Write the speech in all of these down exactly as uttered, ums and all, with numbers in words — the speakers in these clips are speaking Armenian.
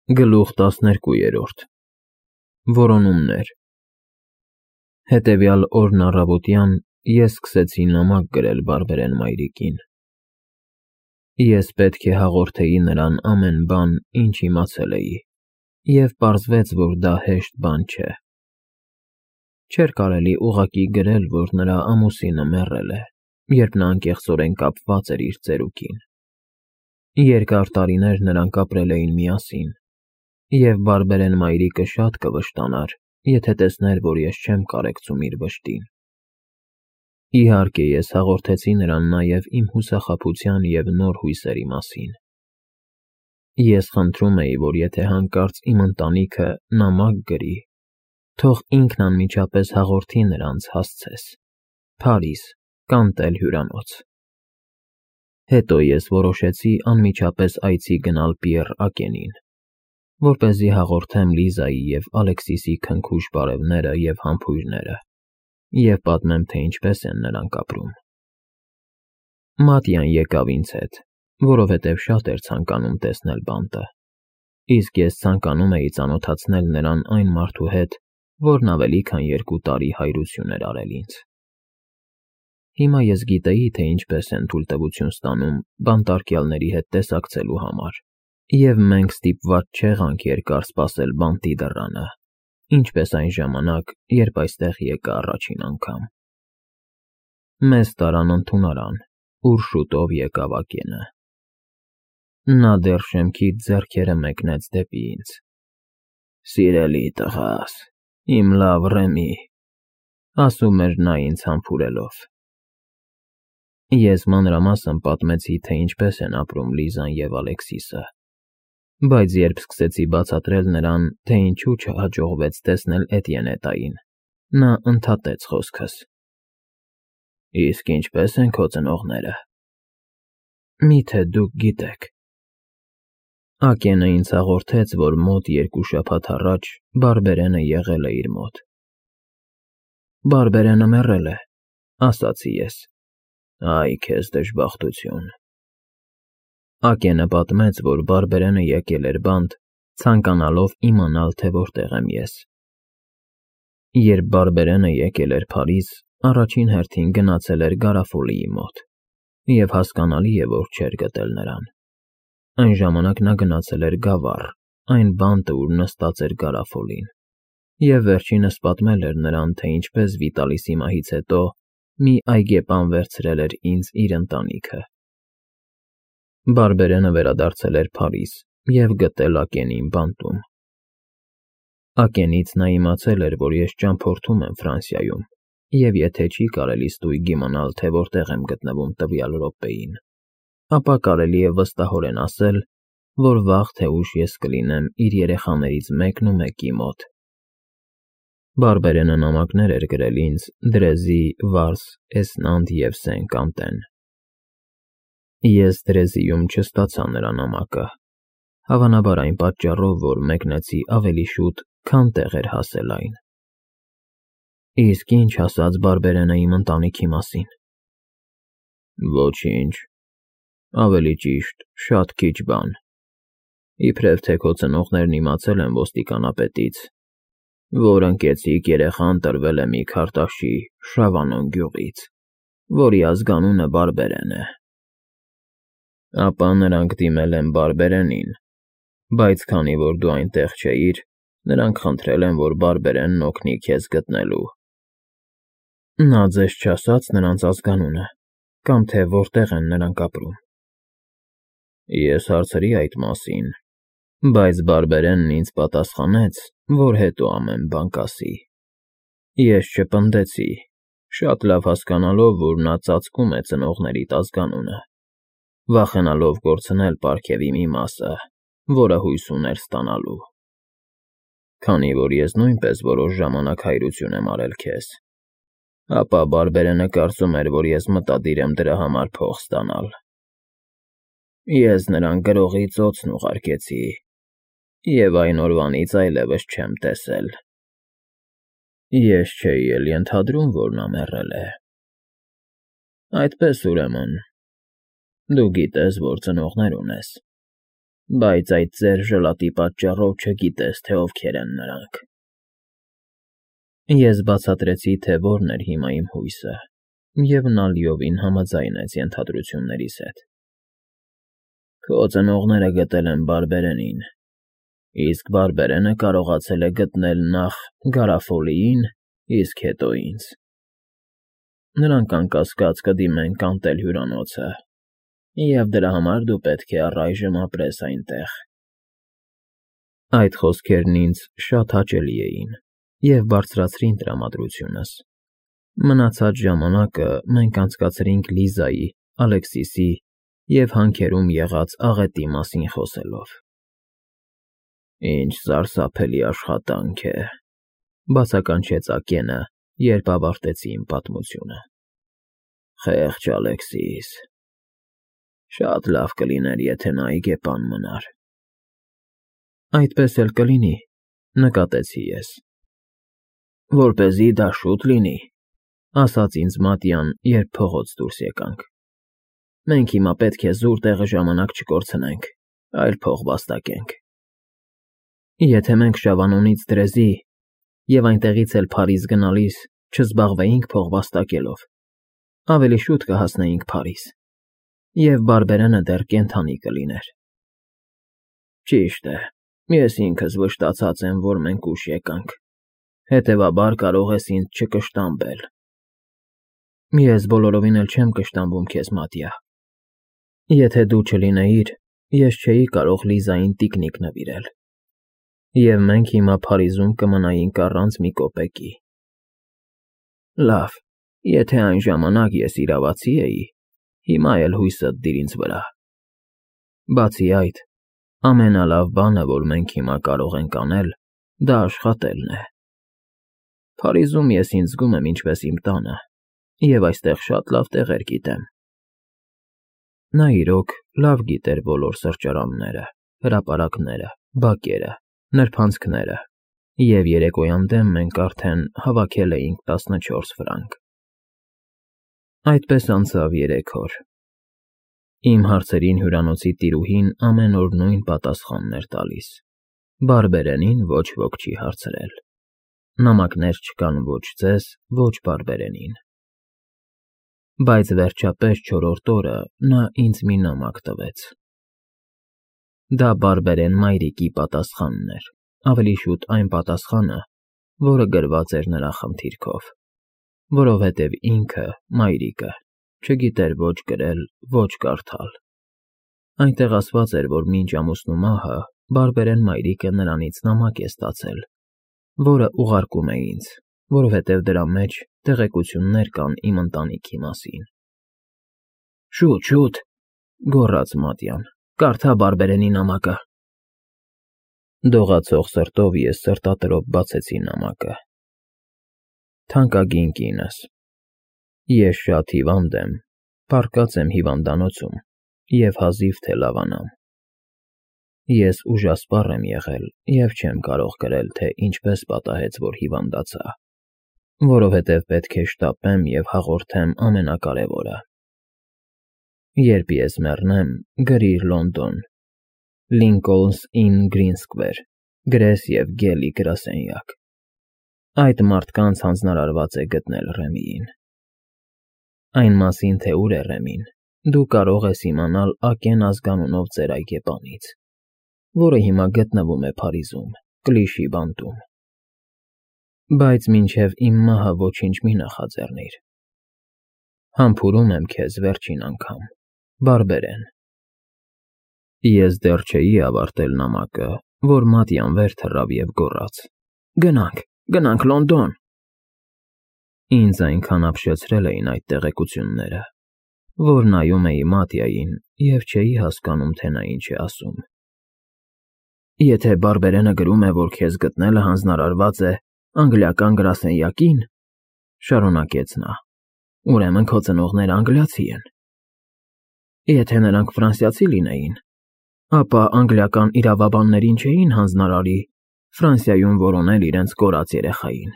Գլուխ տասներկուերորդ Որոնումներ Հետևյալ օրն առավոտյան ես սկսեցի նամակ գրել Բարբերեն մայրիկին։ Ես պետք է հաղորդեի նրան ամեն բան, ինչ իմացել էի, և պարզվեց, որ դա հեշտ բան չէ։ Չէր կարելի ուղղակի գրել, որ նրա ամուսինը մեռել է, երբ նա անկեղծորեն կապված էր իր ծերուկին։ Երկար տարիներ նրանք ապրել էին միասին, և Բարբերեն մայրիկը շատ կվշտանար, եթե տեսներ, որ ես չեմ կարեկցում իր վշտին։ Իհարկե, ես հաղորդեցի նրան նաև իմ հուսախաբության և նոր հույսերի մասին։ Ես խնդրում էի, որ եթե հանկարծ իմ ընտանիքը նամակ գրի, թող ինքն անմիջապես հաղորդի նրանց հասցես, Փարիզ, Կանտել հյուրանոց։ Հետո ես որոշեցի անմիջապես այցի գնալ Պիեռ Ակենին, որպեսզի հաղորդեմ Լիզայի և Ալեքսիսի քնքուշ բարևները և համբույրները և պատմեմ, թե ինչպես են նրանք ապրում։ Մատյան եկավ ինձ հետ, որովհետև շատ էր ցանկանում տեսնել բանտը, իսկ ես ցանկանում էի ծանոթացնել նրան այն մարդու հետ, որն ավելի քան երկու տարի հայրություն էր արել ինձ։ Հիմա ես գիտեի, թե ինչպես են թույլտվություն ստանում բանտարկյալների հետ տեսակցելու համար, և մենք ստիպված չեղանք երկար սպասել բանտի դռանը, ինչպես այն ժամանակ, երբ այստեղ եկա առաջին անգամ։ Մեզ տարան ընդունարան, ուր շուտով եկավ Ակենը։ Նա դեռ շեմքից ձեռքերը մեկնեց դեպի ինձ։ «Սիրելի տղաս, իմ լավ Ռեմի», ասում էր նա ինձ համբուրելով։ Ես մանրամասն պատմեցի, թե ինչպես են ապրում Լիզան և Ալեքսիսը, բայց երբ սկսեցի բացատրել նրան, թե ինչու չհաջողվեց տեսնել Էտիենետային, նա ընդհատեց խոսքս։ «Իսկ ինչպե՞ս են քո ծնողները»։ Միթե դուք գիտեք։ Ակենը ինձ հաղորդեց, որ մոտ երկու շաբաթ առաջ Բարբերենը եղել է իր մոտ։ «Բարբերենը մեռել է», ասացի ես։ «Այ քեզ դժբախտություն»։ Ակենը պատմեց, որ Բարբերենը եկել էր բանտ, ցանկանալով իմանալ, թե որտեղ եմ ես։ Երբ Բարբերենը եկել էր Փարիզ, առաջին հերթին գնացել էր Գարաֆոլիի մոտ, և հասկանալի է, որ չէր գտել նրան։ Այն ժամանակ նա գնացել էր Գավառ, այն բանտը, ուր նստած էր Գարաֆոլին, և վերջինս պատմել էր նրան, թե ինչպես Վիտալիսի մահից հետո մի այգեպան վերցրել էր ինձ իր ընտանիքը։ Բարբերենը վերադարձել էր Փարիզ և գտել Ակենին բանտում։ Ակենից նա իմացել էր, որ ես ճամփորդում եմ Ֆրանսիայում, և եթե չի կարելի ստույգ իմանալ, թե որտեղ եմ գտնվում տվյալ րոպեին, ապա կարելի է վստահորեն ասել, որ վաղ թե ուշ ես կլինեմ իր երեխաներից մեկնումեկի մոտ։ Բարբերենը նամակներ էր գրել ինձ Դրեզի, Վարս, Էսնանդ և Սեն-Կանտեն։ Ես Դրեզիում չստացա նրա նամակը, հավանաբար այն պատճառով, որ մեկնեցի ավելի շուտ, քան տեղ էր հասել այն։ Իսկ ինչ ասաց Բարբերենը իմ ընտանիքի մասին։ Ոչինչ, ավելի ճիշտ, շատ քիչ բան։ Իբրև թե քո ծնողներն իմացել են ոստիկանապետից, որ ընկեցիկ երեխան տրվել է մի քարտաշի Շավանոն գյուղից, որի ազգանունը Բարբերեն է։ Ապա նրանք դիմել են Բարբերենին, բայց քանի որ դու այնտեղ չէիր, նրանք խնդրել են, որ Բարբերենն օգնի քեզ գտնելու։ Նա ձեզ չասա՞ց նրանց ազգանունը, կամ թե որտեղ են նրանք ապրում։ Ես հարցրի այդ մասին, բայց Բարբերենն ինձ պատասխանեց, որ հետո ամեն բան կասի։ Ես չպնդեցի, շատ լավ հասկանալով, որ նա ծածկում է ծնողներիդ ազգանունը, վախենալով կորցնել պարգևի մի մասը, որը հույս ուներ ստանալու։ Քանի որ ես նույնպես որոշ ժամանակ հայրություն եմ արել քեզ, ապա Բարբերենը կարծում էր, որ ես մտադիր եմ դրա համար փող ստանալ։ Ես նրան գրողի ծոցն ուղարկեցի, և այն օրվանից այլևս չեմ տեսել։ Ես չէի էլ ենթադրում, որ նա մեռել է։ Այդպես ուրեմն, դու գիտես, որ ծնողներ ունես, Բայց այդ ձեր ժլատի պատճառով չգիտես, թե ովքեր են նրանք։ Ես բացատրեցի, թե որն էր հիմա իմ հույսը, և նա լիովին համաձայնեց ենթադրություններիս հետ։ Քո ծնողները գտել են բարբերենին, իսկ բարբերենը կարողացել է գտնել նախ Գարաֆոլիին, իսկ հետո ինձ։ Նրանք անկասկած կդիմեն կանտել հյուրանոցը, և դրա համար դու պետք է առայժմ ապրես այնտեղ։ Այդ խոսքերն ինձ շատ հաճելի էին և բարձրացրին տրամադրությունս։ Մնացած ժամանակը մենք անցկացրինք Լիզայի, Ալեքսիսի և հանքերում եղած աղետի մասին խոսելով։ Ինչ սարսափելի աշխատանք է, բացականչեց Ակենը, երբ ավարտեցի իմ պատմությունը։ Խեղճ Ալեքսիս, շատ լավ կլիներ, եթե նա այգեպան մնար։ Այդպես էլ կլինի, նկատեցի ես։ Որպեսզի դա շուտ լինի, ասաց ինձ Մատյան, երբ փողոց դուրս եկանք։ Մենք հիմա պետք է զուր տեղը ժամանակ չկորցնենք, այլ փող վաստակենք։ Եթե մենք Շավանոնից Դրեզի և այնտեղից էլ Փարիզ գնալիս չզբաղվեինք փող վաստակելով, ավելի շուտ կհասնեինք Փարիզ, և բարբերենը դեռ կենդանի կլիներ։ Ճիշտ է, ես ինքս վշտացած եմ, որ մենք ուշ եկանք, հետևաբար կարող ես ինձ չկշտամբել։ Ես բոլորովին էլ չեմ կշտամբում քեզ, Մատյա։ Եթե դու չլինեիր, ես չէի կարող Լիզային տիկնիկ նվիրել, և մենք հիմա Փարիզում կմնայինք առանց մի կոպեկի։ Լավ, եթե այն ժամանակ ես իրավացի էի, հիմա էլ հույսդ դիր ինձ վրա։ Բացի այդ, ամենալավ բանը, որ մենք հիմա կարող ենք անել, դա աշխատելն է։ Փարիզում ես ինձ զգում եմ ինչպես իմ տանը, և այստեղ շատ լավ տեղեր գիտեմ։ Նա իրոք լավ գիտեր բոլոր սրճարանները, հրապարակները, բակերը, նրբանցքները, և երեկոյան դեմ մենք արդեն հավաքել էինք տասնչորս ֆրանկ։ Այդպես անցավ երեք օր։ Իմ հարցերին հյուրանոցի տիրուհին ամեն օր նույն պատասխանն էր տալիս. բարբերենին ոչ ոք չի հարցրել։ Նամակներ չկան ոչ ձեզ, ոչ բարբերենին։ Բայց վերջապես չորրորդ օրը նա ինձ մի նամակ տվեց։ Դա բարբերեն մայրիկի պատասխանն էր, ավելի շուտ այն պատասխանը, որը գրված էր նրա խնդիրքով, որովհետև ինքը, մայրիկը, չգիտեր ոչ գրել, ոչ կարդալ։ Այնտեղ ասված էր, որ մինչ ամուսնու մահը բարբերեն մայրիկը նրանից նամակ է ստացել, որը ուղարկում է ինձ, որովհետև դրա մեջ տեղեկություններ կան իմ ընտանիքի մասին։ Շուտ, շուտ, գոռաց Մատյան, կարդա բարբերենի նամակը։ Դողացող սրտով ես սրտատրոփ բացեցի նամակը։ Թանկագին կինս, ես շատ հիվանդ եմ, պառկած եմ հիվանդանոցում և հազիվ թե լավանամ։ Ես ուժասպառ եմ եղել և չեմ կարող գրել, թե ինչպես պատահեց, որ հիվանդացա, որովհետև պետք է շտապեմ և հաղորդեմ ամենակարևորը։ Երբ ես մեռնեմ, գրիր Լոնդոն, Լինկոլնս Ինն Գրին Սքվեր, գրես և Գելի գրասենյակ։ Այդ մարդկանց հանձնարարված է գտնել Ռեմիին։ Այն մասին, թե ուր է Ռեմին, դու կարող ես իմանալ Ակեն ազգանունով ծեր այգեպանից, որը հիմա գտնվում է Փարիզում, Կլիշի բանտում։ Բայց մինչև իմ մահը ոչինչ մի նախաձեռնիր։ Համբուրում եմ քեզ վերջին անգամ, բարբերեն։ Ես դեռ չէի ավարտել նամակը, որ Մատյան վեր թռավ և գոռաց. Գնանք, գնանք Լոնդոն։ Ինձ այնքան ապշեցրել էին այդ տեղեկությունները, որ նայում էի Մատյային և չէի հասկանում, թե նա ինչ է ասում։ Եթե բարբերենը գրում է, որ քեզ գտնելը հանձնարարված է անգլիական գրասենյակին, շարունակեց նա, ուրեմն քո ծնողները անգլիացի են։ Եթե նրանք ֆրանսիացի լինեին, ապա անգլիական իրավաբաններին չէին հանձնարարի Ֆրանսիայում որոնել իրենց կորած երեխային։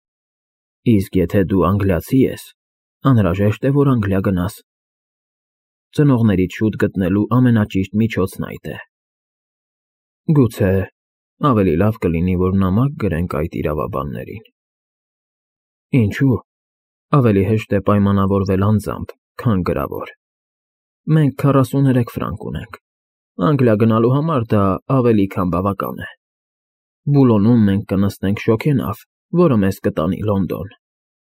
Իսկ եթե դու անգլիացի ես, անհրաժեշտ է, որ Անգլիա գնաս։ Ծնողներիդ շուտ գտնելու ամենաճիշտ միջոցն այդ է։ Գուցե ավելի լավ կլինի, որ նամակ գրենք այդ իրավաբաններին։ Ինչու՞։ Ավելի հեշտ է պայմանավորվել անձամբ, քան գրավոր։ Մենք քառասուներեք ֆրանկ ունենք։ Անգլիա գնալու համար դա ավելի քան բավական է։ Բուլոնում մենք կնստենք շոգենավ, որը մեզ կտանի Լոնդոն։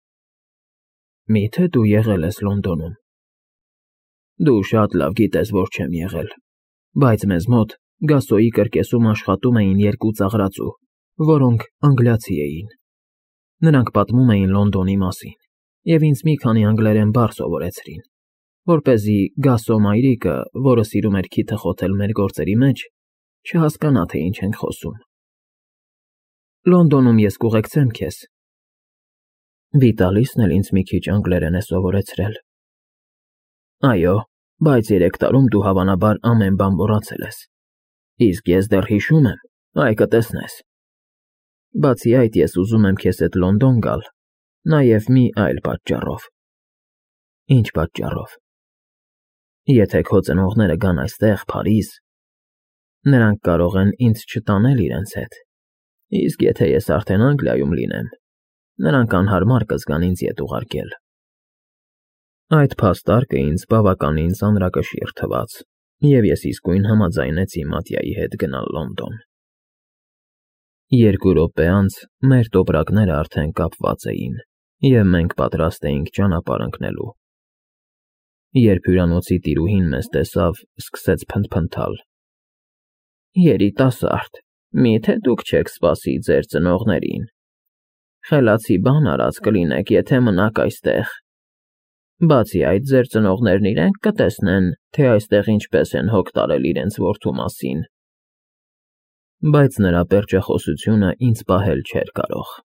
Մի՞թե դու եղել ես Լոնդոնում։ Դու շատ լավ գիտես, որ չեմ եղել, բայց մեզ մոտ Գասոյի կրկեսում աշխատում էին երկու ծաղրածու, որոնք անգլիացի էին։ Նրանք պատմում էին Լոնդոնի մասին, և ինձ մի քանի անգլերեն բառ սովորեցրին, որպեսզի Գասո մայրիկը, որը սիրում էր քիթը խոթել մեր գործերի մեջ, չհասկանա, թե ինչ ենք խոսում։ Լոնդոնում ես կուղեկցեմ քեզ։ Վիտալիսն էլ ինձ մի քիչ անգլերեն է սովորեցրել։ Այո, բայց երեք տարում դու հավանաբար ամեն բան մոռացել ես։ Իսկ ես դեռ հիշում եմ, այ կտեսնես։ Բացի այդ, ես ուզում եմ քեզ հետ Լոնդոն գալ, նաև մի այլ պատճառով։ Ինչ պատճառով։ Եթե քո ծնողները գան այստեղ, Փարիզ, նրանք կարող են ինձ չտանել իրենց հետ, իսկ եթե ես արդեն Անգլիայում լինեմ, նրանք անհարմար կզգան ինձ ետ ուղարկել։ Այդ փաստարկը ինձ բավականին ծանրակշիռ թվաց, և ես իսկույն համաձայնեցի Մատյայի հետ գնալ Լոնդոն։ Երկու րոպե անց մեր տոպրակները արդեն կապված էին, և մենք պատրաստ էինք ճանապարհ ընկնելու։ Երբ հյուրանոցի տիրուհին մեզ տեսավ, սկսեց փնթփնթալ. Երիտասարդ, մի՞թե դուք չեք սպասի ձեր ծնողներին։ Խելացի բան արած կլինեք, եթե մնաք այստեղ։ Բացի այդ, ձեր ծնողներն իրենք կտեսնեն, թե այստեղ ինչպես են հոգ տարել իրենց որդու մասին։ Բայց նրա պերճախոսությունը ինձ պահել չէր կարող։